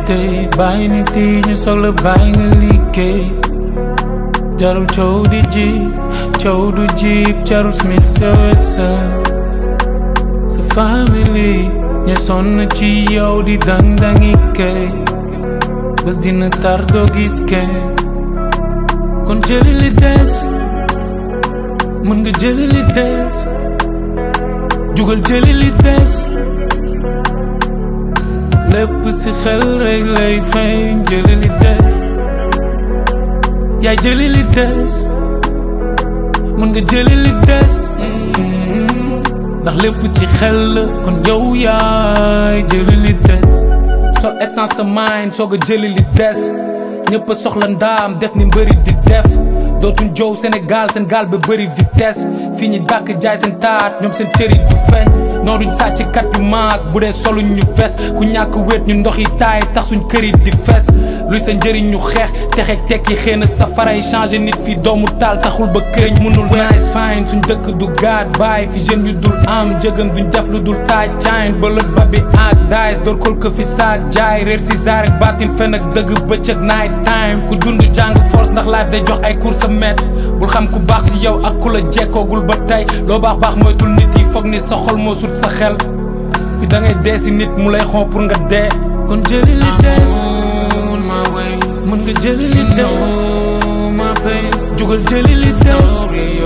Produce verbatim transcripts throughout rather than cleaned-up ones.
tey bàyyi nit yi ñu soxla bàyyi nga liggéey jarul coow di ji coow du jiib jarul Smith sa Wesson sa famille ñu sonn ci yow di dang dangi kay bés dina tar doo gis kay kon jëli li des mën nga jëli li des jugal jëli li des lépp si xel rek lay feeñ jëli li des yaay jëli li des mën nga jëli li des ndax lépp ci xel la kon yow yaay jëli li des sol essence sa mind soog a jëli li des ñëpp a soxla ndaam def ni mbëri di def dootuñ jow Sénégal seen gaal ba bëri vitesse fii ñi dàkk jaay seen taat ñoom seen cëri du feeñ noo duñ sàcc kat yu maag bu dee soluñ ñu fes ku ñàkk wéet ñu ndox yi taay tax suñ kër yi di fes luy sa njëriñ ñu xeex texeeg tekki xëy na safaray changé nit fi doomu taal taxul ba këriñ mënul nice fine suñ dëkk du gaat bàyyi fi jeune yu dul am jëgam duñ def lu dul taaj cayn ba lët ba bi ak days door kol ko fi saak jaay réer si zaar ak baatin fen ak dëgg bëccëg night time ku dund jàng force ndax life day jox ay cours sa met bul xam ku baax si yow ak ku la jekkoogul ba tey loo baax baax moytul nit yi foog ni sa xol moo sut sa xel fi da ngay dee si nit mu lay xon pour nga dee kon jëli li des mën nga jëli li des jugal jëli li des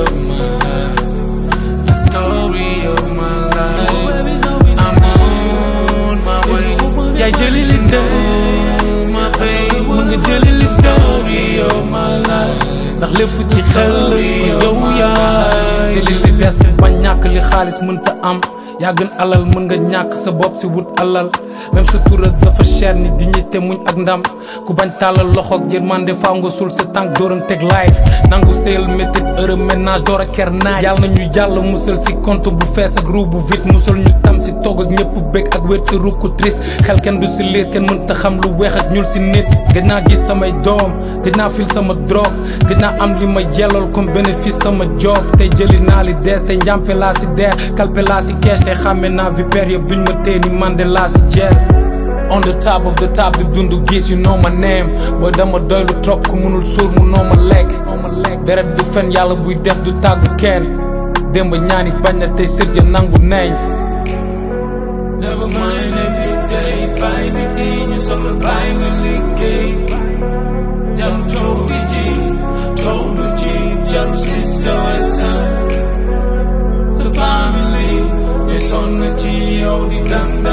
the story of my life I'm on my way yaay jëli li des mën nga jëli li des ndax lépp ci xel la yow yaay jëli li des ba ñàkk li xaalis mënta am yaa gën alal mën nga ñàkk sa bopp si wut alal même sa tuura dafa cher ni dignité muñ ak ndam ku bañ tàllal loxoog yërmande faaw nga sul sa tànk dooran teg life nangu seel métit heure ménage door a ker naaj yàlla na ñu yàlla musal si compte bu fees ak ruu bu vite musal ñu tam si toog ak ñëpp bég ak wét si rukku triste xel kenn du si liir kenn mënta xam lu weex ak ñuul si nit gëj naa gis samay doom gëj naa fil sama drogue gëj naa am li ma yellool comme bénéfice sama job tey jëli naa li dees tey njàmpe laa si deer kalpe laa si kees tey xàmme naa vipère yëpp duñ ma tee ni Mandela si jeer on the top of the top di dundu gis you know my name booy dama doylu trop ku mënul suur mu noo ma lekk deret du fen yàlla buy def du tàggu kenn démb ñaani bañ na tey sët ja nangu neeñ never mind every day bàyyi nit yi ñu soxla bàyyi nga liggéey jaru coow di ji coow du ji jaru Smith sa Wesson sa famille ñuy sonn ci yow di dang